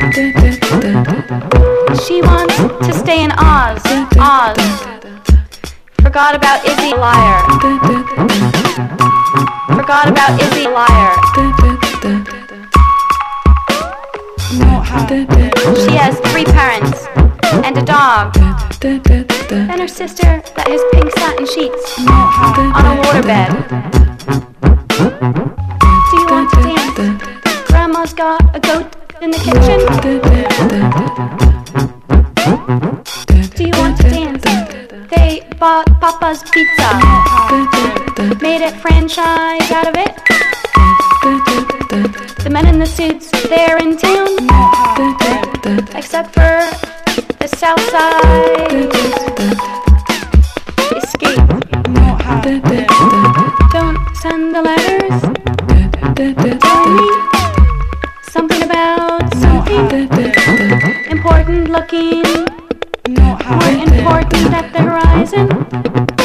She wants to stay in Oz. Oz. Forgot about Izzy, liar. Forgot about Izzy, liar. She has 3 parents and a dog, and her sister that has pink satin sheets on a waterbed. Do you want to dance? Grandma's got a goat in the kitchen. Do you want to dance? They bought Papa's Pizza, made it franchise out of it. The men in the suits, they're in tune, except for the south side escape. Don't send the letters. Tell me something about something important looking, more important at the horizon.